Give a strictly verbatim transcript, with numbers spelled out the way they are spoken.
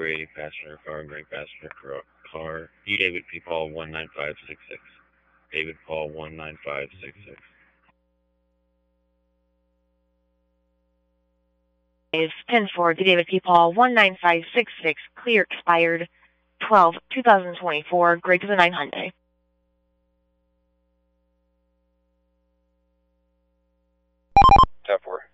gray passenger car, gray passenger car. D David P. Paul one nine five six six. David Paul one nine five six six. Pin for D David P. Paul one nine five six six. Clear expired twelve two thousand twenty-four. Grade to the nine Hyundai. ten four.